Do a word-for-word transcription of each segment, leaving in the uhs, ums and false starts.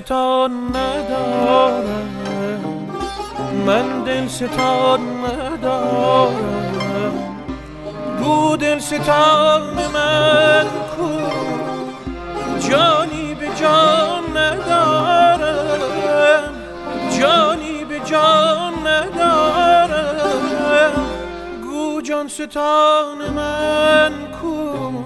ستان ندارم، من دل ستان ندارم. گو دل ستان من کو، جانی به جان ندارم، جانی به جان ندارم. گو جان ستان من کو.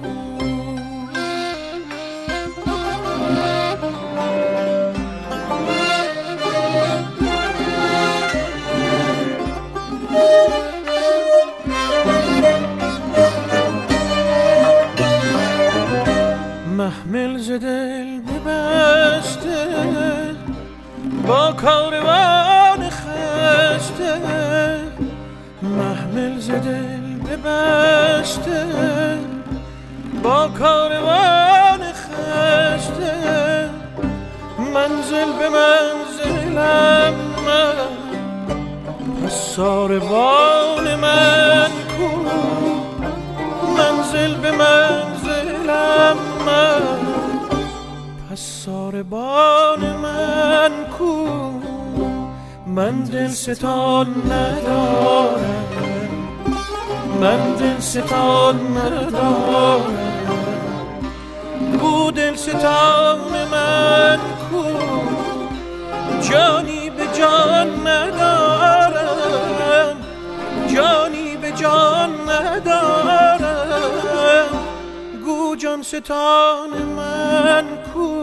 محمل ز دل ببسته با کاروان خسته، محمل ز دل ببسته با کاروان خسته. منزل به منزلم من، پس ساربان من کو. منزل به منزلم من، پس ساربان من کو. من دل ستان ندارم، من دل ستان ندارم. گو دل ستان من کو، جانی به جان ندارم، جانی به جان ندارم. گو جان ستان من کو.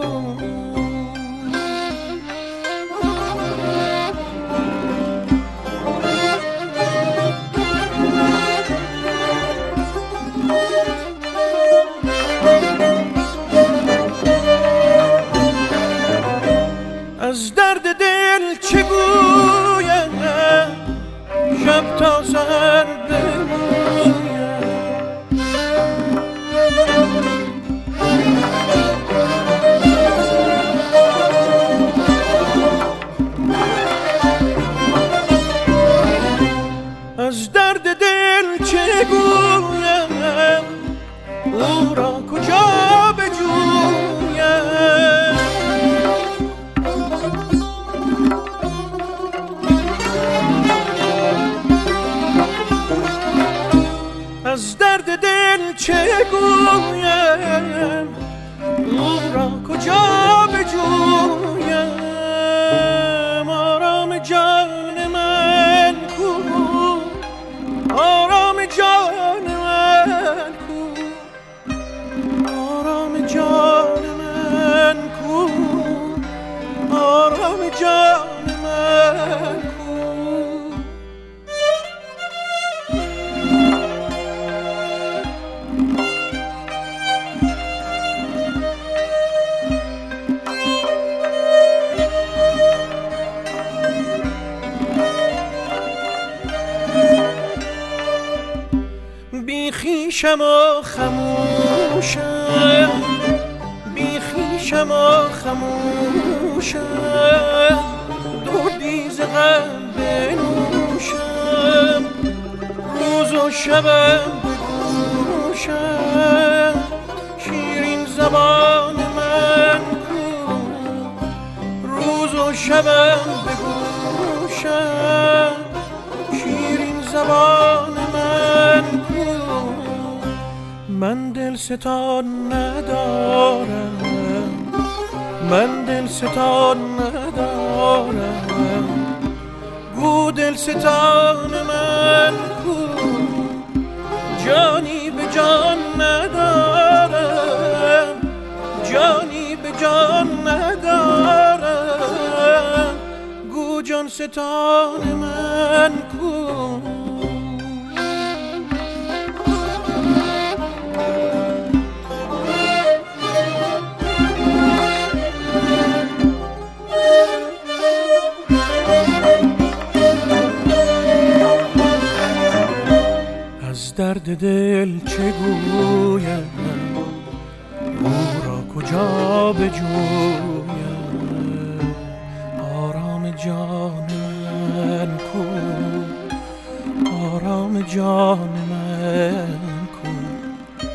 از درد دل چه گویم، شب تا سحر بمویم. از درد دل چه گویم، او را کجا بجویم. از درد دل چه گویم، او را کجا بجویم. آرام جان من کو، آرام جان من کو، آرام جان من کو، آرام جان من کو. بی خویشم و خموشم، بی خویشم و خموشم. دردی ز غم بنوشم، روز و شبم بگوشم. شیرین زبان من کو، روز و شبم بگوشم. شیرین زبان من کو. من دل ستان ندارم، من دل ستان ندارم. گو دل ستان من کو، جانی به جان ندارم، جانی به جان ندارم. گو جان ستان من کو. از درد دل چه گویم، او را کجا بجویم. آرام جان من کو، آرام جان من کو،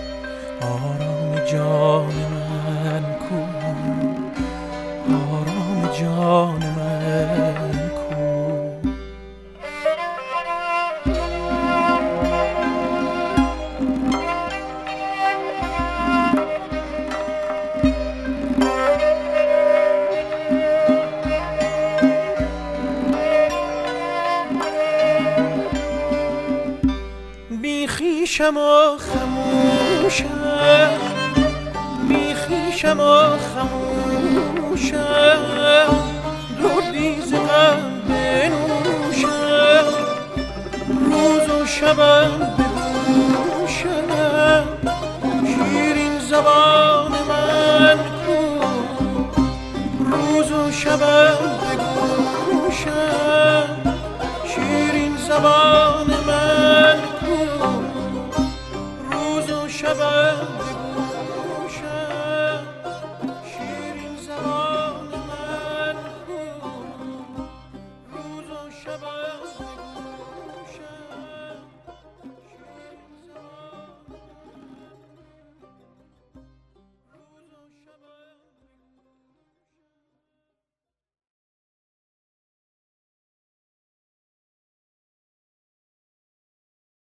آرام جان من کو، آرام جان من کو. بی خویشم و خموشم، بی خویشم و خموشم، دردی ز غم بنوشم، روز و شبم بگوشم، شیرین زبان من کو. روز و شبم بگوشم، شیرین زبان